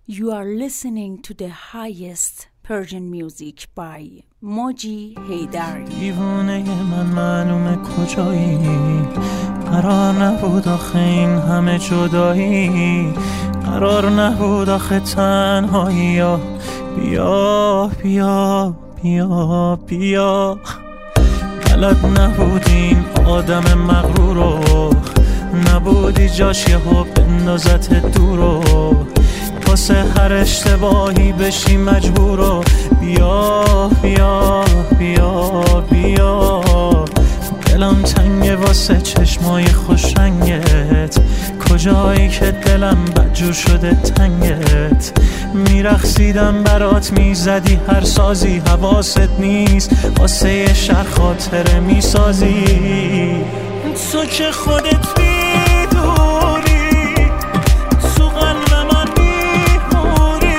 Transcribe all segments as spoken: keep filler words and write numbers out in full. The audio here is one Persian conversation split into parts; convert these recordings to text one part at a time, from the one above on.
You are listening to the highest Persian music by Moji Heydari. دیوانه من معلومه کجایی، قرار نبود آخه این همه جدایی، قرار نبود آخه تنهایی. بیا بیا بیا بیا بلد نبودیم آدم مغرورو، نبودی جاش یهو بندازت دورو، واسه هر اشتباهی بشی مجبورو. بیا بیا بیا بیا دلم تنگه واسه چشمای خوش رنگت، کجایی که دلم بدجور شده تنگت. میرقصیدم برات میزدی هر سازی، حواست نیست واسه یه شهر خاطره میسازی. تو که خودت میدونی تو قلب من میمونی،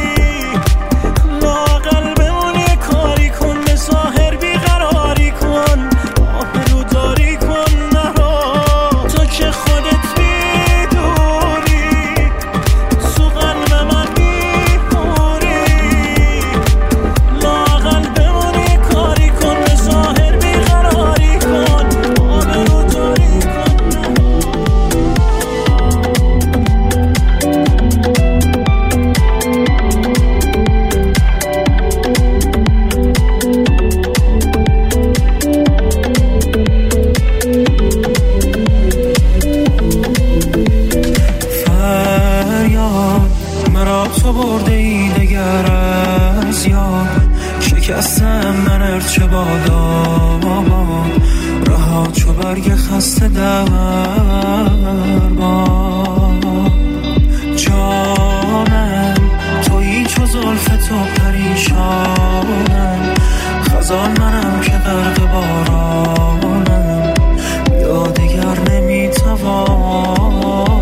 لااقل بمون یه کاری کن، به ظاهر بیقراری کن، آبرو داری کن نرو. تو که خودت میدونی تو قلب من میمونی، لااقل بمون یه کاری کن، به ظاهر بیقراری کن، آبرو داری کن. فریاد مرا تو برده ای دگر از یاد، شکستم من ارچه بادا رها چو برگ خسته در باد. جانم تویی چو زلف تو پریشانم، خزان منم که غرق بارانم، یا دیگر نمیتوانم.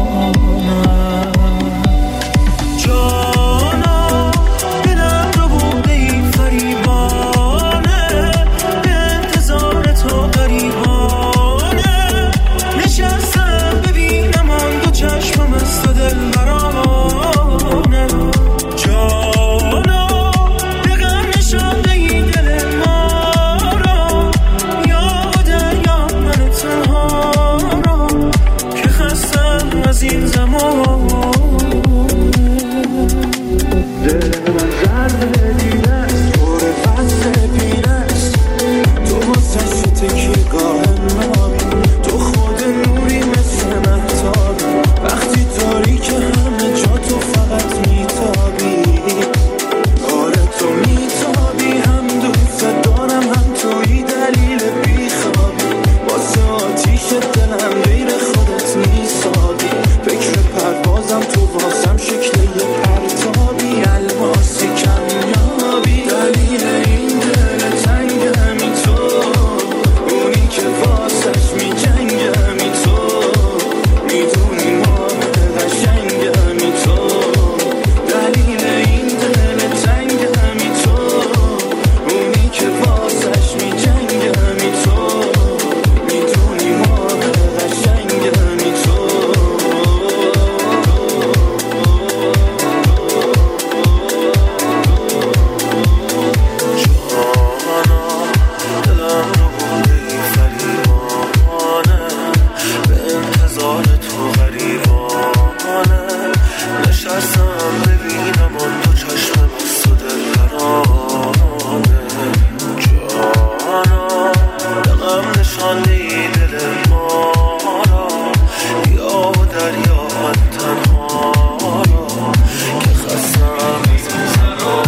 جانا دلم رو بوده این فریبانه، به انتظار تو غریبانه، نشستم ببینم آن دو چشمم از تو دل برانه. جانا به غم نشانده این دل ما را، یا دریا من تنها را که خستم از این زمان. دل من ضربه دیده است، پر فصل پینه است، تو واسه تکی گاه نابی، تو خود نوری مثل مهتابی، وقتی تاریک همه جا تو فقط میتابی. آره تو میتابی، هم دوست دارم هم توی دلیل بیخوابی، واسه آتیش دلم غیر خودت میسابی، فکر پروازم تو واسم شکل یه پرتابی، الماسی کمیابی، دلیل این دل تنگمی تو، اونی که واسش میجنگمی تو، میدونی ما قشنگمی تو، دلیل این دل تنگمی تو، اونی که واسش میجنگمی تو، میدونی ما قشنگمی تو. دلم رو بوده این فریبانه، به انتظار تو غریبانه، نشستم ببینم آن دو چشم بست و دل برانه. جانا به غم نشانده ای دل ما را، یا دریا من تنها را که خستم از این زمان.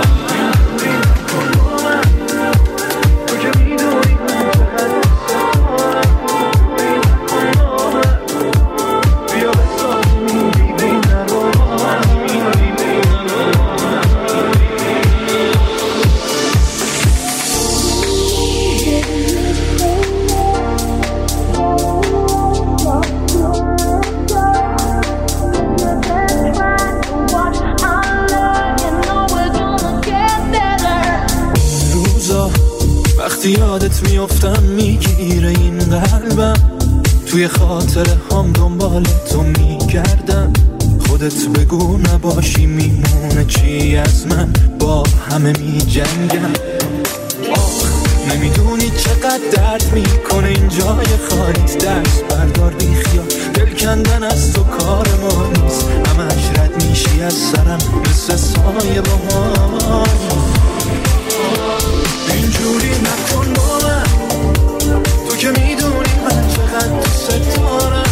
وقتی یادت میافتم میگیره این قلبم، توی خاطره هم دنبال تو میگردم، خودم خودت بگو نباشی میمونه چی از من، با همه می جنگم. آخ نمیدونی چقدر درد میکنه این جای خالیت، دست بردار بی خیال، دل کندن از تو کار ما نیست، همش رد میشی از سرم مثل سایه بهار. اینجوری نکن با من، تو که میدونی من چقدر دوست دارم.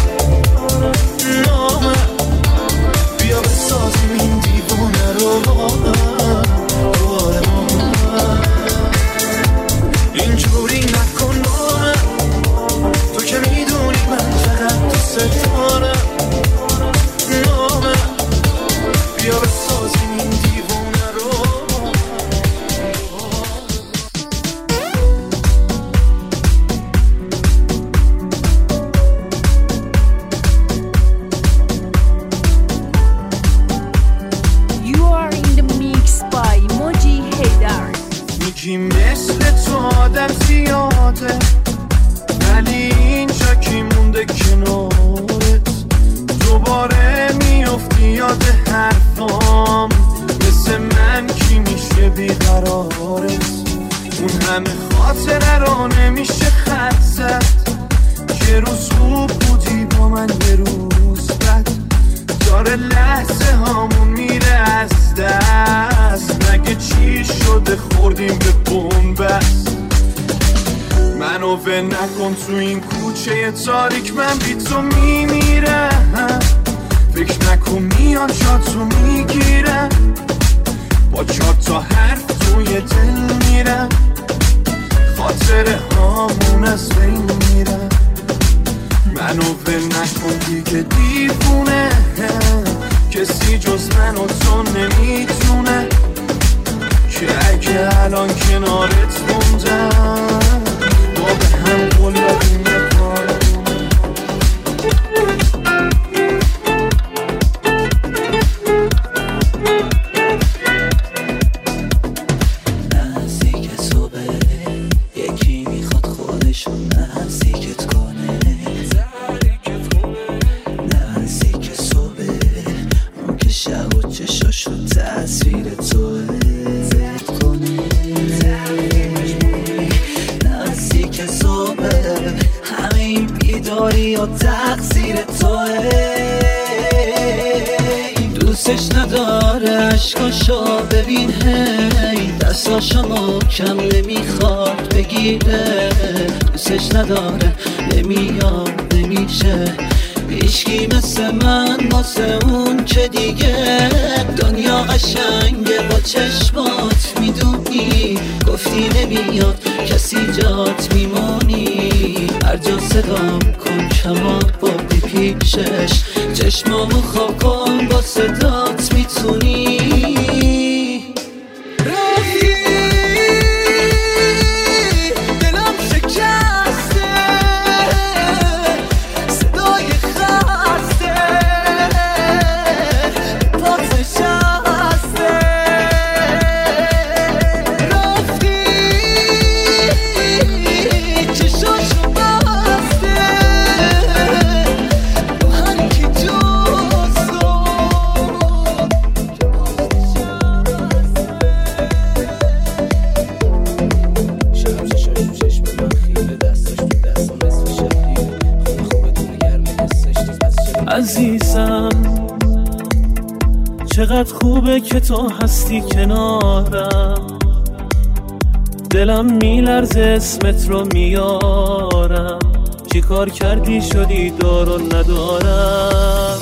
نامه بیا بسازیم این دیوونه رو دوباره ما. اینجوری نکن با من، تو که میدونی من چقدر دوست دارم. نامه بیا بسازیم این دیوونه رو. میگی مثل تو آدم زیاده، ولی اینجا کی مونده کنارت؟ دوباره میافتی یاد حرفام، مثل من کی میشه بیقرارت؟ اون همه خاطره رو نمیشه خط زد، یه روز خوب بودی با من یه روز بد، داره لحظه هامون میره از دست. مگه چی شده خوردیم به بنبست؟ منو ول نکن تو این کوچه تاریک، من بی تو میمیرم. فکر نکن میان جاتو میگیرم، با چهار تا حرف توی دل میرم، خاطره هامون از بین میرم. منو ول نکن دیگه دیوونه، کسی جز من و تو نمیتونه که اگه الان کنارت موندم با به هم قول دادیم یه کارمونه. نزدیک صبح یکی میخواد خودشون نزدیکت کنه، نزدیک صبح اون که شب و چشاشو تصویر توه کنه، نزدیک صبح همه این بیداری و تقصیر توه. دوستش نداره عشقاشو ببین، هی دستاشو محکم نمیخواد بگیره، دوستش نداره نمیاد نمیشه هیچکی مثل من واسه اون که دیگه دنیا قشنگه با چشمات میدونی، گفتی نمیاد کسی جات میمونی، هر جا صدام کن کمان بردی پیشش، چشمامو خواب کن با صدات میتونی. عزیزم چقدر خوبه که تو هستی کنارم، دلم میلرزه اسمت رو میارم، چی کار کردی شدی دار و ندارم.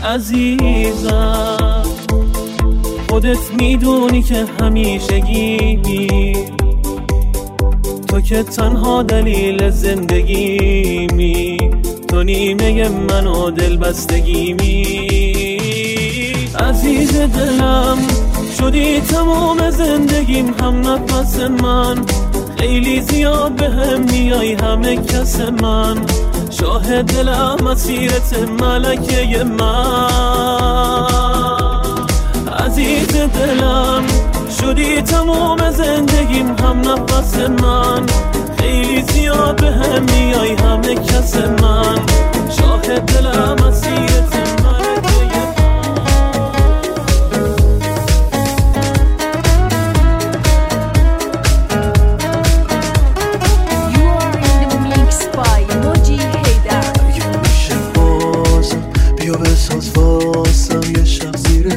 عزیزم خودت میدونی که همیشگیمی، تو که تنها دلیل زندگیمی، تو نیمه من و دل بستگیمی. عزیز دلم شدی تمام زندگیم، هم نفس من، خیلی زیاد به هم میای همه کس من، شاه دلم مسیرت ملکه من. عزیز دلم شدی تمام زندگیم، هم نفس من، خیلی زیاد به هم میای همه کس من، شاه دلم مسیرت ملکه من.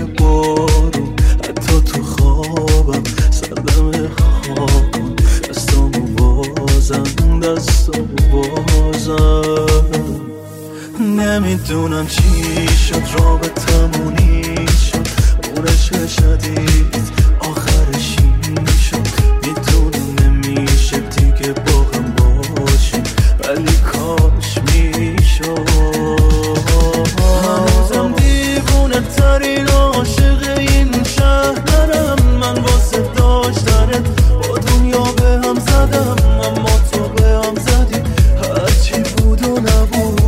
بارون، حتی تو خوابم سردم خاکن، دستامو بازم دستامو بازم. نمیدونم چی شد رابطمونی شد، اونش شدید آخرش این شد. میدونم نمیشه دیگه با هم باشیم ولی کاش میشد. هنوزم دیوونه ترین عاشق این شهرم، من واسه داشتنت با دنیا به هم زدم، اما تو به هم زدی هرچی بود و نبود.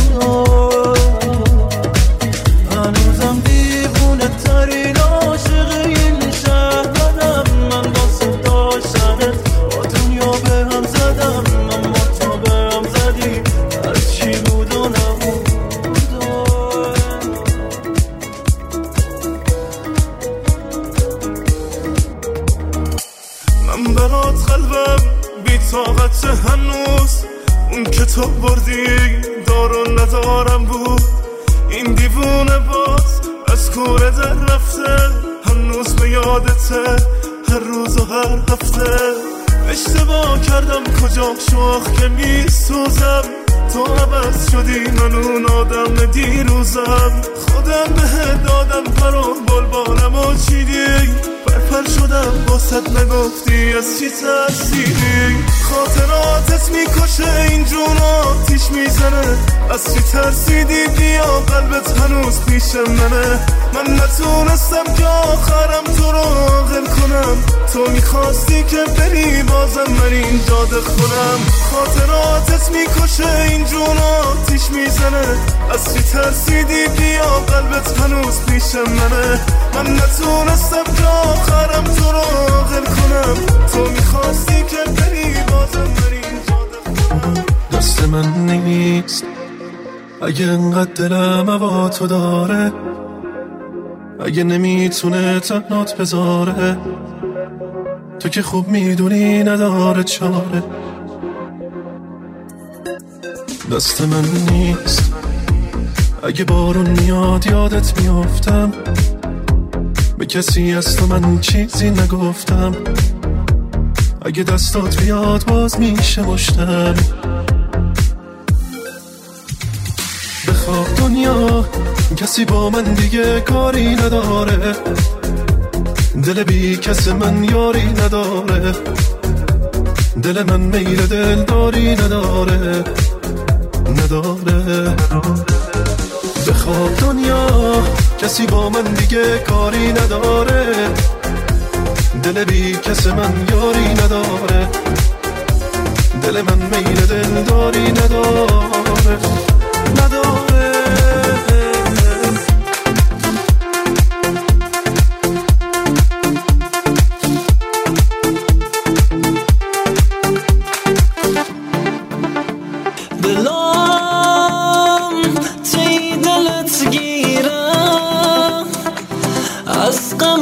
هنوزم دیوونه ترین عاشق این شهرم، من واسه داشتنت با دنیا به هم زدم، اما تو به هم زدی هرچی بود و نبود. من برات قلبم بی طاقت هنوز، اون که تو بردی دارو ندارم بود. این دیوونه باز از کوره در رفته، هنوز به یادته هر روز و هر هفته. اشتباه کردم کجا شاخ که می سوزم، تو عوض شدی من اون آدم دیروزم. خودم بهت دادم پرو بلبالم و چیدی، پرپر شدم باست نگفتی از چی ترسیدی. خاطراتت میکشه این جون آتیش میزنه، از چی ترسیدی بیا قلبت هنوز پیش منه. من نتونستم که آخرم تو رو عاقل کنم، تو میخواستی که بری بازم من اینجا دخونم. خاطراتت میکشه این جون آتیش میزنه، از چی ترسیدی بیا قلبت هنوز پیش منه. من نتونستم که آخرم تو رو عاقل کنم، تو میخواستی که بری بازم من اینجا دخونم. دست من نیست اگه انقدر دلم هوا تو داره، اگه نمیتونه تنات بذاره، تو که خوب میدونی نداره چاره. دست من نیست اگه بارون میاد یادت میافتم، به کسی از تو من چیزی نگفتم. اگه دستات بیاد باز میشه مشتم. بخواب دنیا کسی با من دیگه کاری نداره، دل بی کس من یاری نداره، دل من میل دل داری نداره نداره. بخواب دنیا کسی با من دیگه کاری نداره، دل بی کس من یاری نداره، دل من میل دل داری نداره نداره. از غم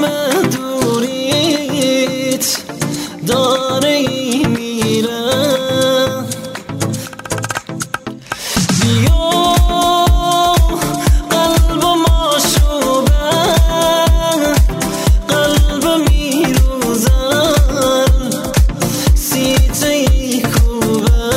دوریت داره میره، بیا قلب ماشوبه قلب میروزن سیتی کوبه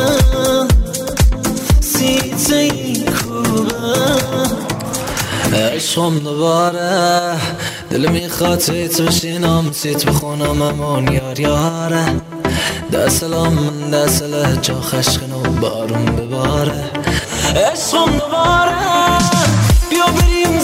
سیتی کوبه. عشقم دوباره دل میخواد سیت بشینم سیت بخونم امون یار یاره. دستلام من دستله جا خشکن و بارون بباره. عشقم دوباره بیا بریم